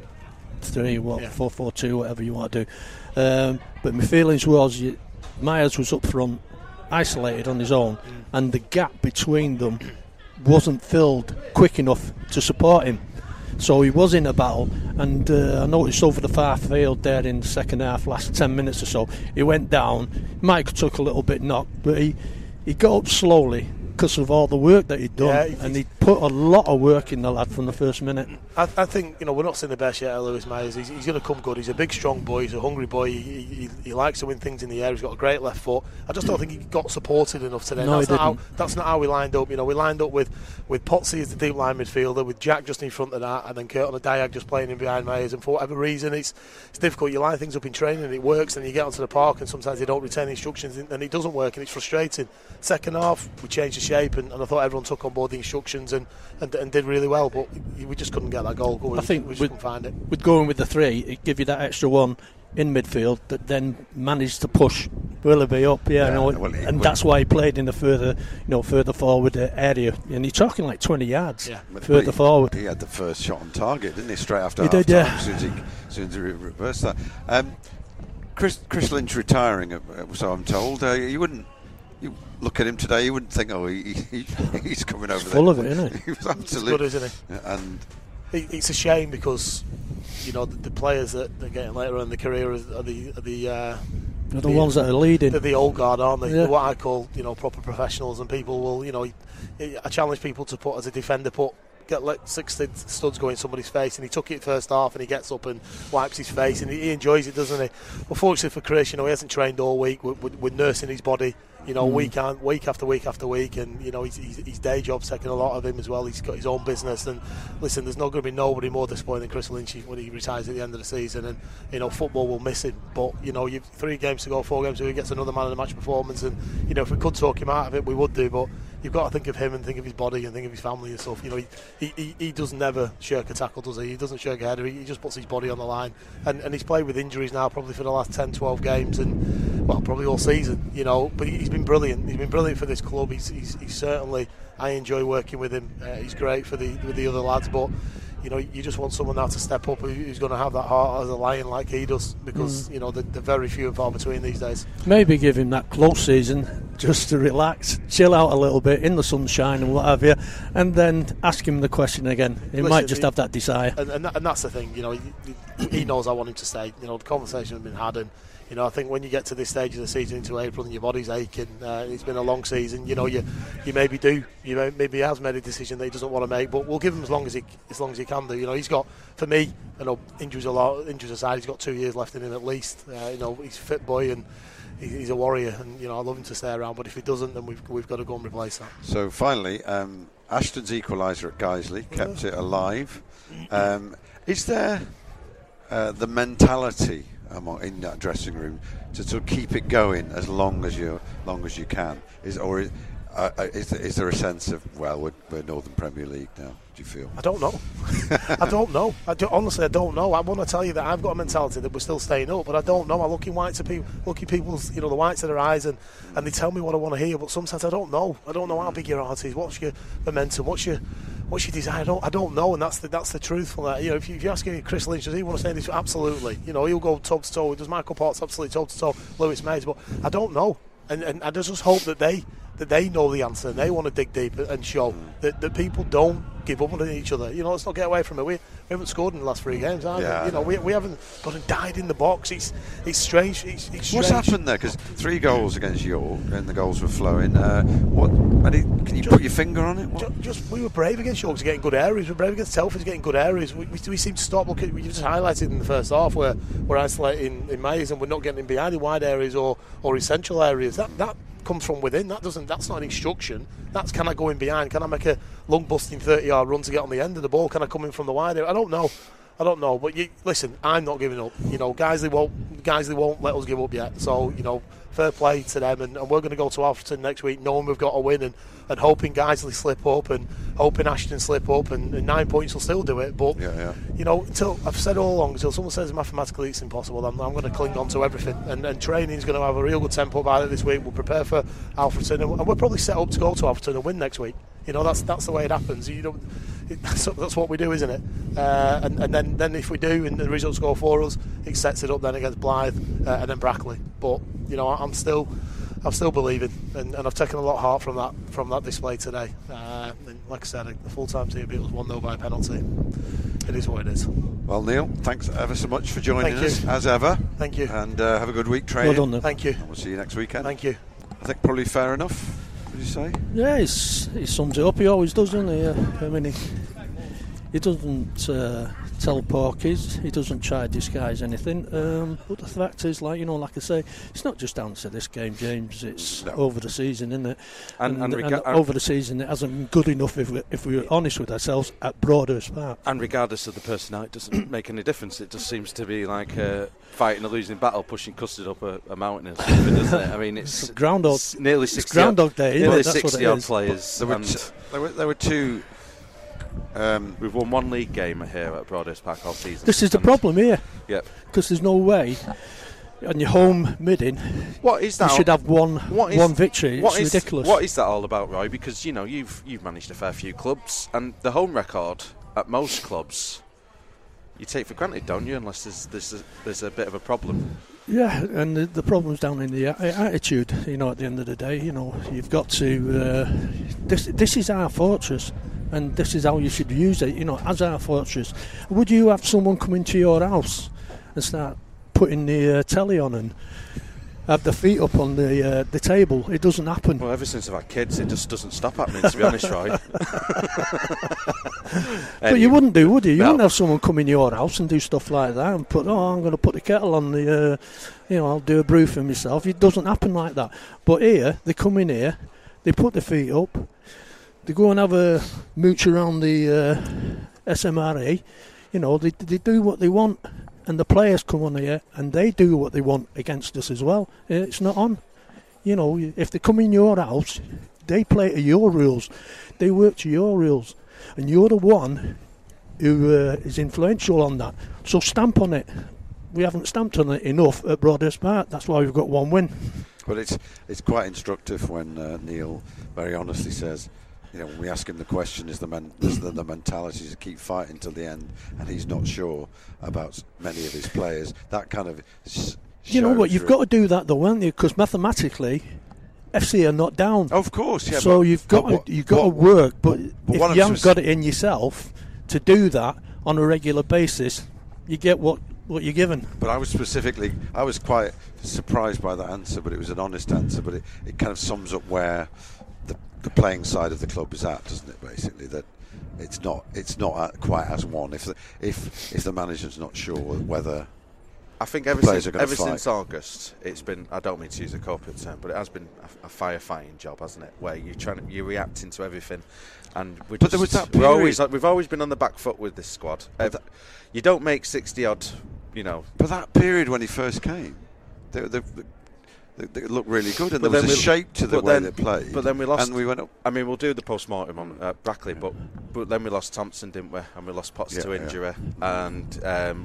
4-4-2, whatever you want to do. But my feelings was Myers was up front, isolated on his own, and the gap between them wasn't filled quick enough to support him. So he was in a battle, and I noticed over the far field there in the second half, last 10 minutes or so, he went down. Mike took a little bit knock, but he got up slowly because of all the work that he'd done, and he put a lot of work in the lad from the first minute. I think we're not seeing the best yet of Lewis Myers. He's going to come good. He's a big, strong boy. He's a hungry boy. He likes to win things in the air. He's got a great left foot. I just don't think he got supported enough today. No, that's not how we lined up. We lined up with Potsy as the deep line midfielder, with Jack just in front of that, and then Kurt on the diag just playing in behind Myers. And for whatever reason, it's difficult. You line things up in training and it works, and you get onto the park and sometimes they don't retain instructions and it doesn't work, and it's frustrating. Second half, we changed the shape, and I thought everyone took on board the instructions and did really well, but we just couldn't get that goal. I think we just couldn't find it. With going with the three, it give you that extra one in midfield that then managed to push Willoughby up, that's why he played in the further forward area, and you're talking like 20 yards further forward. He had the first shot on target, didn't he? Straight after half time, as soon as he reversed that. Chris Lynch retiring, so I'm told. You look at him today, you wouldn't think, he's coming over there. Full of it, isn't he? He was absolutely good, isn't he? And it's a shame because the players that they're getting later in the career are the ones that are leading. They're the old guard, aren't they? Yeah. They're what I call proper professionals, and people will I challenge people to put as a defender let 6 studs go in somebody's face, and he took it first half, and he gets up and wipes his face, and he enjoys it, doesn't he? Unfortunately for Chris, he hasn't trained all week with nursing his body, week after week after week, and his day job's taking a lot of him as well. He's got his own business, and listen, there's not going to be nobody more disappointed than Chris Lynch when he retires at the end of the season, and football will miss him. But you've 3 games to go, 4 games to go, he gets another man of the match performance, and if we could talk him out of it, we would do. But you've got to think of him and think of his body and think of his family and stuff. He does never shirk a tackle, does he? He doesn't shirk a header. He just puts his body on the line, and he's played with injuries now probably for the last 10-12 games, and probably all season. But he's been brilliant. He's been brilliant for this club. He's certainly, I enjoy working with him. He's great with the other lads, but you know, you just want someone now to step up who's going to have that heart as a lion like he does, because you know they're very few and far between these days. Maybe give him that close season just to relax, chill out a little bit in the sunshine and what have you, and then ask him the question again. He might just have that desire. And that's the thing, you know, he knows I want him to stay. You know, the conversation has been had, and you know, I think when you get to this stage of the season into April and your body's aching, it's been a long season. You know, you maybe he has made a decision that he doesn't want to make, but we'll give him as long as he can do. You know, he's got, for me, you know, injuries aside, he's got 2 years left in him at least. You know, he's a fit boy and he's a warrior, and you know, I love him to stay around. But if he doesn't, then we've got to go and replace that. So finally, Ashton's equaliser at Guiseley kept it alive. Is there the mentality in that dressing room to sort of keep it going as long as you can? Is there a sense of, well, we're Northern Premier League now? Do you feel? I don't know. Honestly, I don't know. I want to tell you that I've got a mentality that we're still staying up, but I don't know. I look in people's, you know, the whites of their eyes, and they tell me what I want to hear. But sometimes I don't know. I don't know how big your heart is. What's your momentum? What's your desire? I don't know, and that's the truth for that. You know, if you ask me, Chris Lynch, does he want to say this? Absolutely. You know, he'll go toe to toe. Does Michael Potts absolutely toe to toe? Lewis Mays, but I don't know, and I just hope that they know the answer and they want to dig deep and show that people don't give up on each other. You know, let's not get away from it. We haven't scored in the last 3 games, have we? You know, we haven't gone and died in the box. It's strange. It's strange. What's happened there? Because 3 goals against York and the goals were flowing. Can you put your finger on it? We were brave against York to getting good areas. We were brave against Telford to getting good areas. We seem to stop. Look, we just highlighted in the first half where we're isolating in Mays and we're not getting in behind in wide areas or essential areas. That comes from within. That's not an instruction. That's, can I go in behind? Can I make a long busting 30-yard run to get on the end of the ball? Can I come in from the wide area? I don't know. But listen, I'm not giving up. You know, Guiseley won't let us give up yet. So, you know, fair play to them, and we're going to go to Alfreton next week knowing we've got a win and hoping Guiseley slip up and hoping Ashton slip up, and 9 points will still do it. But you know, until I've said all along, until someone says mathematically it's impossible, I'm going to cling on to everything. And training's going to have a real good tempo about it this week. We'll prepare for Alfreton, and we're probably set up to go to Alfreton and win next week. You know, that's the way it happens. You don't. That's what we do, isn't it? And then if we do and the results go for us, it sets it up then against Blythe and then Brackley. But you know, I'm still believing, and I've taken a lot of heart from that display today. And like I said, the full-time team beat us 1-0 by penalty. It is what it is. Well, Neil, thanks ever so much for joining us as ever. Thank you. And have a good week training. Well done, then. Thank you. And we'll see you next weekend. Thank you. I think probably fair enough. Would you say? Yeah, he sums it up. He always does, doesn't he? I mean, he doesn't tell porkies. He doesn't try to disguise anything. But the fact is, like I say, it's not just down to this game, James. It's over the season, isn't it? And over the season, it hasn't been good enough if we're honest with ourselves at Broadhurst Park. And regardless of the personnel, it doesn't make any difference. It just seems to be like fighting a losing battle, pushing custard up a mountain or something, doesn't it? I mean, it's Groundhog. It's nearly 60. It's Groundhog Day. Nearly That's 60 odd players. There were 2. We've won 1 league game here at Broadhurst Park all season. This is the problem here. Yep. Because there's no way on your home midding. What is that? You should have one victory. It's ridiculous. What is that all about, Roy? Because you know you've managed a fair few clubs, and the home record at most clubs you take for granted, don't you? Unless there's a bit of a problem. Yeah, and the problem's down in the attitude. You know, at the end of the day, you know, you've got to. This is our fortress, and this is how you should use it. You know, as our fortress. Would you have someone come into your house and start putting the telly on and have their feet up on the table? It doesn't happen. Well, ever since I've had kids, it just doesn't stop happening, to be honest, Roy. But you wouldn't do, would you? You wouldn't have someone come in your house and do stuff like that and I'm going to put the kettle on the, I'll do a brew for myself. It doesn't happen like that. But here, they come in here, they put their feet up, they go and have a mooch around the SMRA, you know, they do what they want. And the players come on here and they do what they want against us as well. It's not on. You know, if they come in your house, they play to your rules. They work to your rules. And you're the one who is influential on that. So stamp on it. We haven't stamped on it enough at Broadhurst Park. That's why we've got 1 win. But it's quite instructive when Neil very honestly says, when we ask him the question, is the mentality to keep fighting till the end, and he's not sure about many of his players. That kind of you know what, you've got to do that though, haven't you? Because mathematically, FC are not down. Of course, yeah. So you've got to work, but if you haven't got it in yourself to do that on a regular basis, you get what you're given. But I was quite surprised by that answer, but it was an honest answer. But it kind of sums up where the playing side of the club is at, doesn't it? Basically, that it's not quite as one. If the manager's not sure whether. I think ever since August, it's been, I don't mean to use a corporate term, but it has been a firefighting job, hasn't it? Where you're reacting to everything, and there was that period. we've always been on the back foot with this squad. You don't make 60 odd, But that period when he first came, they looked really good, and there was a shape to the way they played. But then we lost. And we went up. I mean, we'll do the post-mortem on Brackley, but then we lost Thompson, didn't we? And we lost Potts to injury, and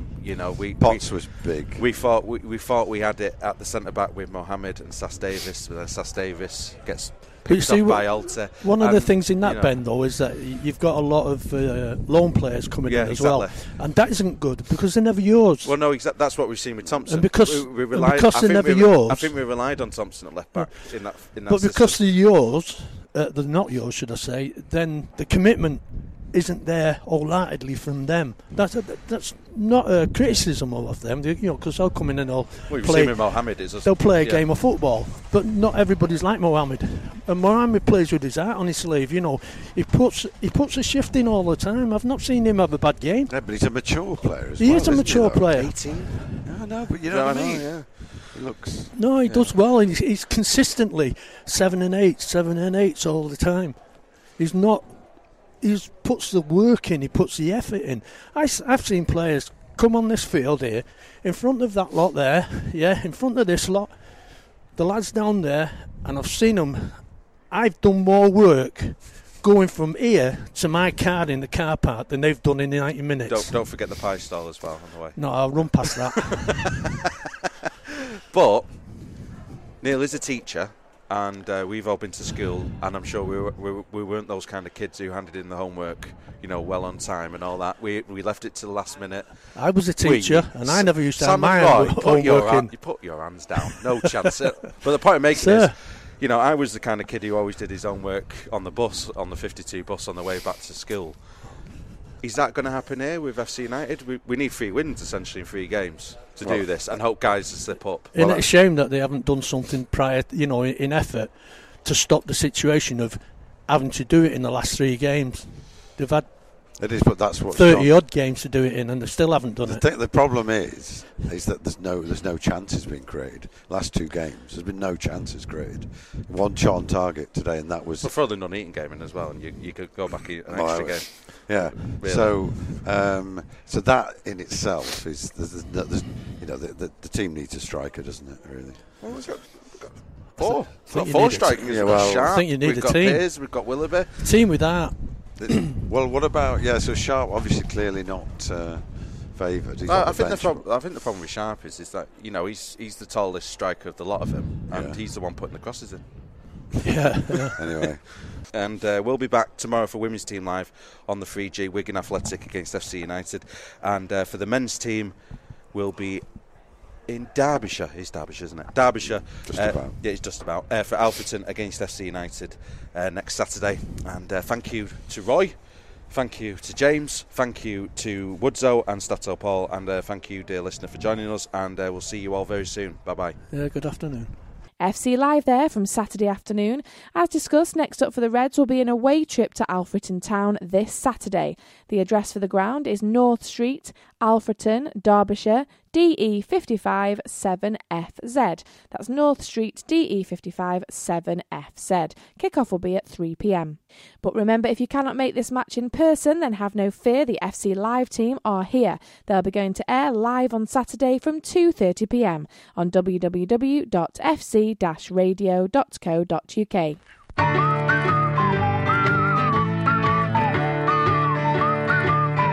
Potts was big. We thought we had it at the centre back with Mohammed and Sass Davis, but then Sass Davis gets picked off by Alter. One of the things in that, Ben, though, is that you've got a lot of loan players coming in as well, and that isn't good because they're never yours. Well, no, that's what we've seen with Thompson. And because they're never yours, I think we relied on Thompson at left back in that. But because they're yours, they're not yours, should I say? Then the commitment isn't there wholeheartedly from them. That's not a criticism of them, because they'll come in and play. With Mohammed they'll play a game of football, but not everybody's like Mohammed. And Mohammed plays with his heart on his sleeve. He puts a shift in all the time. I've not seen him have a bad game. Yeah, but he's a mature player as well. He is a mature player. 18. No, but you know what I mean. Yeah. He looks. No, he does well. He's consistently 7 and 8s all the time. He's not. He puts the work in, he puts the effort in. I've seen players come on this field here, in front of that lot there, in front of this lot, the lads down there, and I've seen them. I've done more work going from here to my car in the car park than they've done in 90 minutes. Don't forget the pie stall as well on the way. No, I'll run past that. But Neil is a teacher. And we've all been to school, and I'm sure we weren't those kind of kids who handed in the homework, well on time and all that. We left it to the last minute. I was a teacher, and I never used to have my homework in. You put your hands down, no chance. But the point I'm making is, I was the kind of kid who always did his homework on the bus, on the 52 bus on the way back to school. Is that going to happen here with FC United? We need 3 wins, essentially, in 3 games to do this and hope guys to slip up. Isn't it a shame that they haven't done something prior, in effort to stop the situation of having to do it in the last 3 games? They've had It is, but that's what 30-odd games to do it in, and they still haven't done it. The problem is that there's no chances being created. Last 2 games, there's been no chances created. 1 shot on target today, and that was. But for the non-eating game in as well, and you could go back an extra game. Yeah. Really. So that in itself is the team needs a striker, doesn't it? Really. Well, we've got 4 strikers. Yeah, well, I think you need we've a team. Piers, we've got Willoughby. Team with that. Well, what about so Sharp? Obviously, clearly not favoured. I think the problem with Sharp is that he's the tallest striker of the lot of them, and he's the one putting the crosses in. Yeah. Anyway. And we'll be back tomorrow for Women's Team Live on the 3G, Wigan Athletic against FC United. And for the men's team, we'll be in Derbyshire. It's Derbyshire, isn't it? Derbyshire. Just about. Yeah, it's just about. For Alfreton against FC United next Saturday. And thank you to Roy. Thank you to James. Thank you to Woodzo and Stato Paul. And thank you, dear listener, for joining us. And we'll see you all very soon. Bye-bye. Yeah, good afternoon. FC Live there from Saturday afternoon. As discussed, next up for the Reds will be an away trip to Alfreton Town this Saturday. The address for the ground is North Street, Alfreton, Derbyshire, DE55 7FZ. That's North Street, DE55 7FZ. Kickoff will be at 3 p.m. But remember, if you cannot make this match in person, then have no fear, the FC Live team are here. They'll be going to air live on Saturday from 2:30 p.m. on www.fc-radio.co.uk.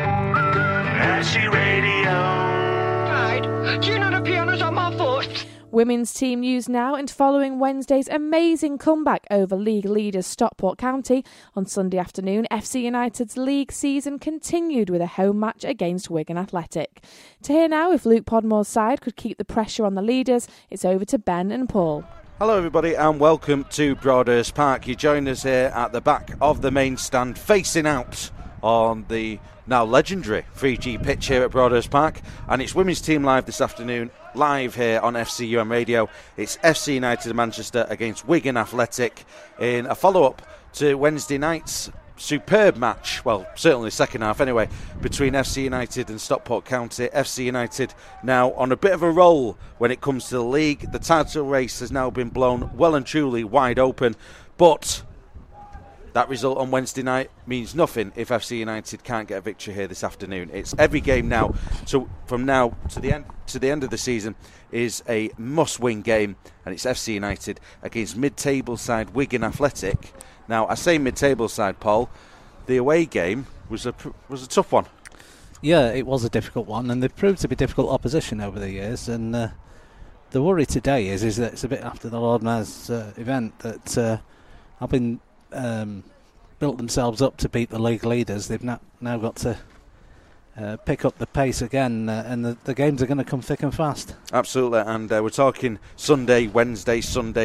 FC Radio. Dad, do you know the piano's on my foot? women's team news now, and following Wednesday's amazing comeback over league leaders Stockport County on Sunday afternoon, FC United's league season continued with a home match against Wigan Athletic. To hear now if Luke Podmore's side could keep the pressure on the leaders, it's over to Ben and Paul. Hello everybody and welcome to Broadhurst Park. You join us here at the back of the main stand, facing out on the now legendary 3G pitch here at Broadhurst Park, and it's Women's Team Live this afternoon, live here on FCUM Radio. It's FC United of Manchester against Wigan Athletic in a follow-up to Wednesday night's superb match, well, certainly the second half anyway, between FC United and Stockport County. FC United now on a bit of a roll when it comes to the league. The title race has now been blown well and truly wide open, but that result on Wednesday night means nothing if FC United can't get a victory here this afternoon. It's every game now, so from now to the end of the season is a must-win game, and it's FC United against mid-table side Wigan Athletic. Now, I say mid-table side, Paul. The away game was a tough one. Yeah, it was a difficult one, and they've proved to be difficult opposition over the years. And the worry today is that it's a bit after the Lord Mayor's event that have been built themselves up to beat the league leaders. They've now got to pick up the pace again, and the games are going to come thick and fast. Absolutely, and we're talking Sunday, Wednesday.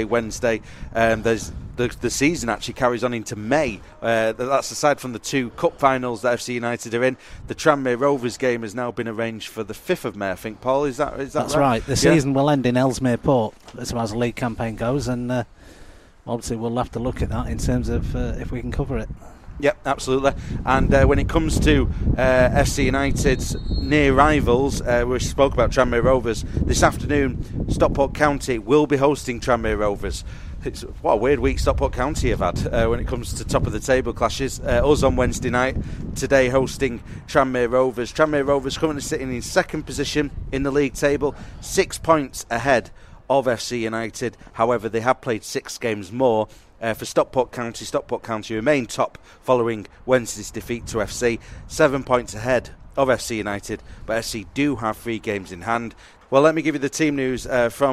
There's the season actually carries on into May. That's aside from the two cup finals that FC United are in. The Tranmere Rovers game has now been arranged for the 5th of May, I think. Paul, is that That's right. The season will end in Ellesmere Port as far as the league campaign goes, and obviously we'll have to look at that in terms of if we can cover it. Yep, absolutely. And when it comes to FC United's near rivals, we spoke about Tranmere Rovers. This afternoon, Stockport County will be hosting Tranmere Rovers. What a weird week Stockport County have had when it comes to top of the table clashes. Us on Wednesday night, today hosting Tranmere Rovers. Tranmere Rovers currently sitting in second position in the league table, 6 points ahead of FC United. However, they have played 6 games more. For Stockport County remain top following Wednesday's defeat to FC, 7 points ahead of FC United, but FC do have 3 games in hand. Well, let me give you the team news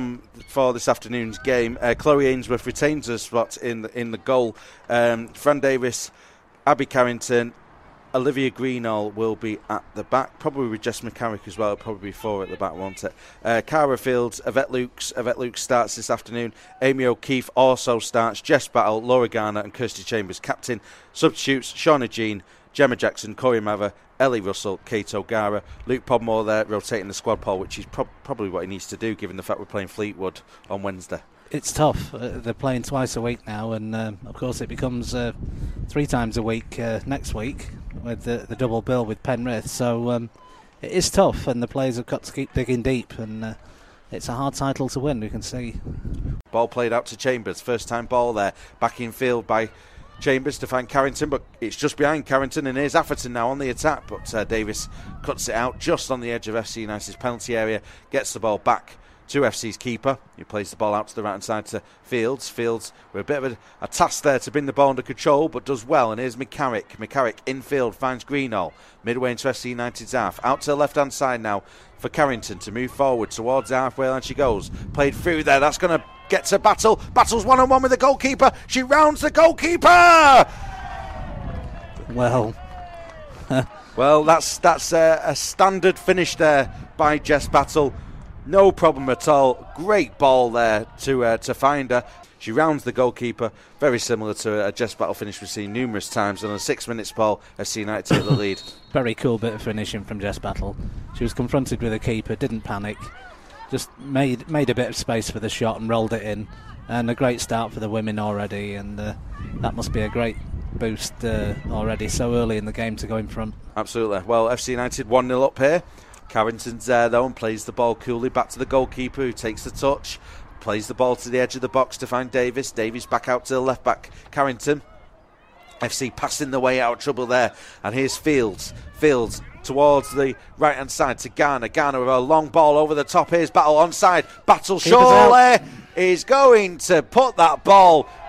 for this afternoon's game. Chloe Ainsworth retains her spot in the goal. Fran Davis, Abby Carrington, Olivia Greenall will be at the back, probably with Jess McCarrick as well. It'll probably be 4 at the back, won't it? Cara Fields, Yvette Lukes starts this afternoon. Amy O'Keefe also starts. Jess Battle, Laura Garner and Kirsty Chambers captain. Substitutes, Shauna Jean, Gemma Jackson, Corey Mather, Ellie Russell, Kate O'Gara. Luke Podmore there rotating the squad, Paul, which is probably what he needs to do given the fact we're playing Fleetwood on Wednesday. It's tough. They're playing twice a week now, and of course it becomes 3 times a week next week with the double bill with Penrith. So it is tough, and the players have got to keep digging deep, and it's a hard title to win, we can see. Ball played out to Chambers. First time ball there. Back in field by Chambers to find Carrington, but it's just behind Carrington, and here's Atherton now on the attack, but Davis cuts it out just on the edge of FC United's penalty area, gets the ball back to FC's keeper, who plays the ball out to the right hand side to Fields. Fields with a bit of a task there to bring the ball under control, but does well. And here's McCarrick. McCarrick in field finds Greenall midway into FC United's half. Out to the left hand side now for Carrington to move forward towards the halfway line. She goes, played through there. That's going to get to Battle. Battle's 1-on-1 with the goalkeeper. She rounds the goalkeeper. Well, that's a standard finish there by Jess Battle. No problem at all. Great ball there to find her. She rounds the goalkeeper, very similar to a Jess Battle finish we've seen numerous times. And on a 6 minutes ball, FC United take the lead. Very cool bit of finishing from Jess Battle. She was confronted with a keeper, didn't panic, just made a bit of space for the shot and rolled it in. And a great start for the women already, and that must be a great boost already so early in the game to go in front. Absolutely. Well, FC United 1-0 up here. Carrington's there though and plays the ball coolly back to the goalkeeper, who takes the touch, plays the ball to the edge of the box to find Davis. Davis back out to the left back, Carrington. FC passing the way out of trouble there, and here's Fields towards the right hand side to Garner with a long ball over the top. Here's Battle onside. Battle surely is going to put that ball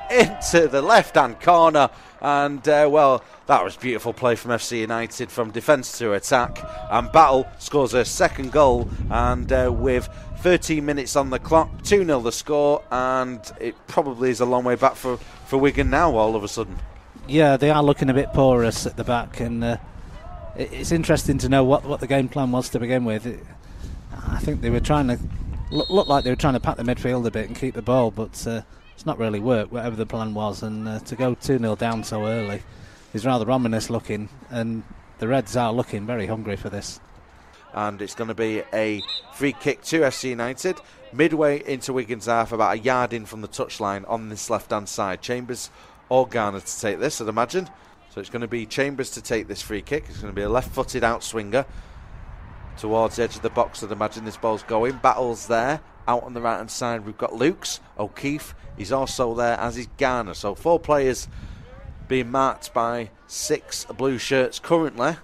into the left-hand corner. And, well, that was beautiful play from FC United from defence to attack. And Battle scores her second goal. And with 13 minutes on the clock, 2-0 the score. And it probably is a long way back for Wigan now all of a sudden. Yeah, they are looking a bit porous at the back. And it's interesting to know what the game plan was to begin with. I think they were trying to... Looked like they were trying to pack the midfield a bit and keep the ball, but it's not really worked, whatever the plan was. And to go 2-0 down so early is rather ominous looking, and the Reds are looking very hungry for this. And it's going to be a free kick to FC United, midway into Wigan's half, about a yard in from the touchline on this left-hand side. Chambers or Garner to take this, I'd imagine. So it's going to be Chambers to take this free kick. It's going to be a left-footed outswinger towards the edge of the box. I'd imagine this ball's going. Battle's there. Out on the right hand side we've got Lukes. O'Keefe, he's also there, as is Garner. So 4 players being marked by 6 blue shirts currently.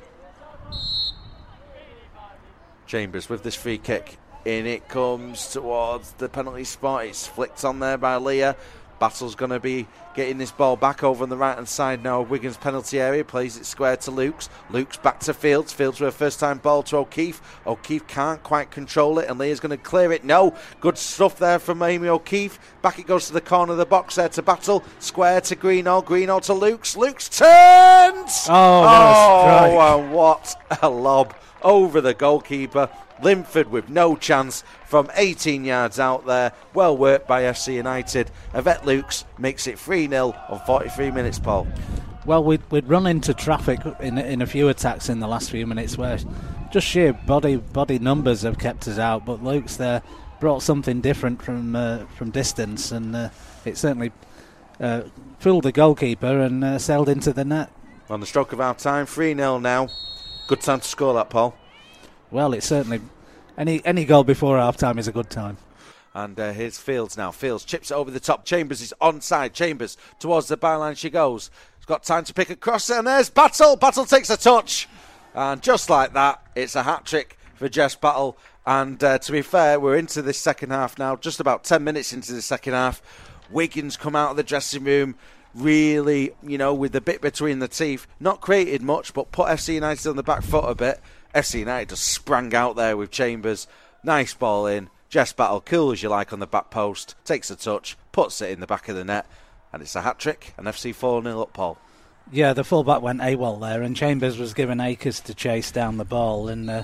Chambers with this free kick. In it comes towards the penalty spot. It's flicked on there by Leah. Battle's going to be getting this ball back over on the right-hand side now of Wigan's penalty area. Plays it square to Lukes. Lukes back to Fields. Fields with a first-time ball to O'Keefe. O'Keefe can't quite control it, and Leah's going to clear it. No. Good stuff there from Amy O'Keefe. Back it goes to the corner of the box there to Battle. Square to Greenall. Greenall to Lukes. Lukes turns! And what a lob over the goalkeeper. Linford with no chance from 18 yards out there. Well worked by FC United. Yvette Lukes makes it 3-0 on 43 minutes, Paul. Well, we'd run into traffic in a few attacks in the last few minutes where just sheer body numbers have kept us out, but Lukes there brought something different from distance, and it certainly fooled the goalkeeper and sailed into the net. On the stroke of our time, 3-0 now. Good time to score that, Paul. Well, it's certainly any goal before half-time is a good time. And here's Fields now. Fields chips it over the top. Chambers is onside. Chambers towards the byline she goes. She's got time to pick across, and there's Battle. Battle takes a touch. And just like that, it's a hat-trick for Jess Battle. And to be fair, we're into this second half now, just about 10 minutes into the second half. Wigan's come out of the dressing room really, with the bit between the teeth. Not created much, but put FC United on the back foot a bit. FC United just sprang out there with Chambers. Nice ball in. Jess Battle, cool as you like on the back post. Takes a touch, puts it in the back of the net. And it's a hat-trick. And FC 4-0 up, Paul. Yeah, the full-back went AWOL there. And Chambers was given Akers to chase down the ball. And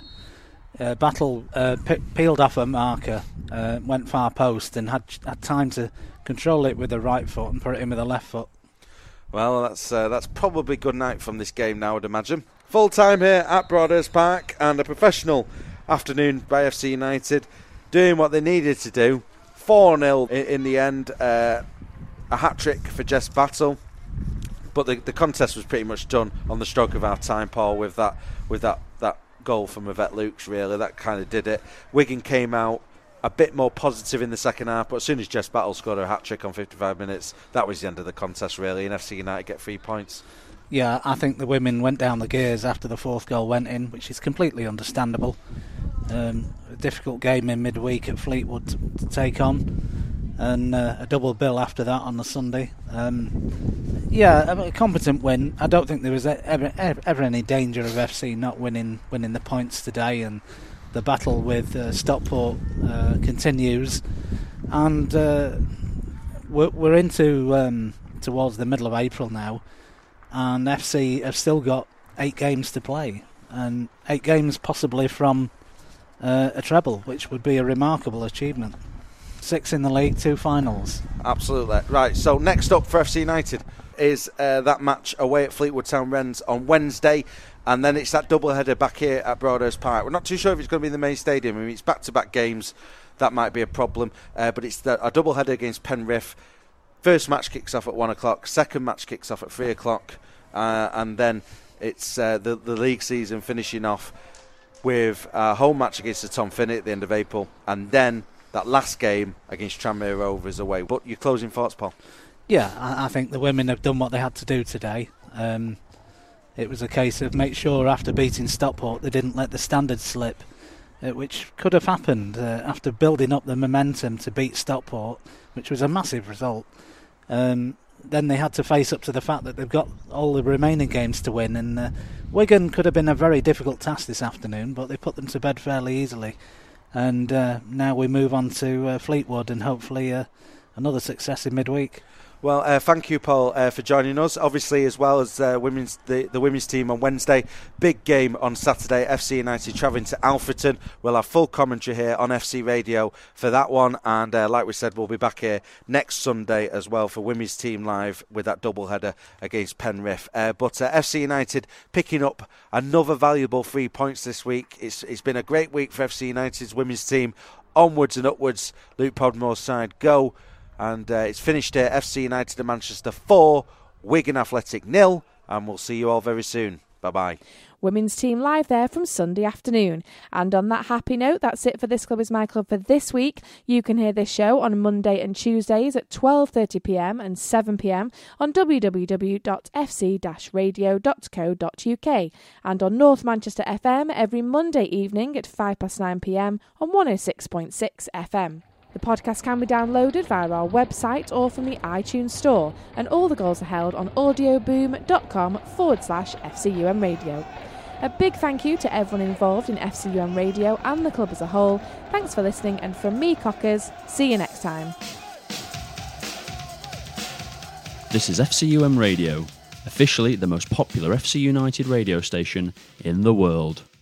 Battle peeled off a marker, went far post and had time to control it with the right foot and put it in with the left foot. Well, that's probably good night from this game now, I'd imagine. Full time here at Broadhurst Park, and a professional afternoon by FC United, doing what they needed to do. 4-0 in the end, a hat-trick for Jess Battle. But the contest was pretty much done on the stroke of our time, Paul, with that goal from Yvette Lukes, really. That kind of did it. Wigan came out a bit more positive in the second half, but as soon as Jess Battle scored her hat-trick on 55 minutes, that was the end of the contest, really, and FC United get 3 points. Yeah, I think the women went down the gears after the fourth goal went in, which is completely understandable. A difficult game in midweek at Fleetwood to take on, and a double bill after that on the Sunday. A competent win. I don't think there was ever any danger of FC not winning the points today, and the battle with Stockport continues, and we're into towards the middle of April now. And FC have still got 8 games to play, and 8 games possibly from a treble, which would be a remarkable achievement. 6 in the league, 2 finals. Absolutely. Right, so next up for FC United is that match away at Fleetwood Town Wrens on Wednesday, and then it's that double-header back here at Broadhurst Park. We're not too sure if it's going to be in the main stadium. I mean, it's back-to-back games. That might be a problem, but it's a double-header against Penrith. First match kicks off at 1 o'clock, second match kicks off at 3 o'clock, and then it's the league season finishing off with a home match against the Tom Finney at the end of April, and then that last game against Tranmere Rovers away. But your closing thoughts, Paul? Yeah, I think the women have done what they had to do today. It was a case of make sure after beating Stockport they didn't let the standard slip, which could have happened after building up the momentum to beat Stockport, which was a massive result. then they had to face up to the fact that they've got all the remaining games to win, and Wigan could have been a very difficult task this afternoon, but they put them to bed fairly easily. And now we move on to Fleetwood and hopefully another success in midweek. Well, thank you, Paul, for joining us. Obviously, as well as the women's team on Wednesday. Big game on Saturday. FC United travelling to Alfreton. We'll have full commentary here on FC Radio for that one. And like we said, we'll be back here next Sunday as well for Women's Team Live with that double-header against Penrith. But FC United picking up another valuable 3 points this week. It's been a great week for FC United's women's team. Onwards and upwards, Luke Podmore's side go. And it's finished here. FC United of Manchester 4, Wigan Athletic 0, and we'll see you all very soon. Bye-bye. Women's Team Live there from Sunday afternoon. And on that happy note, that's it for This Club Is My Club for this week. You can hear this show on Monday and Tuesdays at 12:30pm and 7pm on www.fc-radio.co.uk and on North Manchester FM every Monday evening at 9:05pm on 106.6 FM. The podcast can be downloaded via our website or from the iTunes store, and all the goals are held on audioboom.com/FCUM Radio. A big thank you to everyone involved in FCUM Radio and the club as a whole. Thanks for listening, and from me, Cockers, see you next time. This is FCUM Radio, officially the most popular FC United radio station in the world.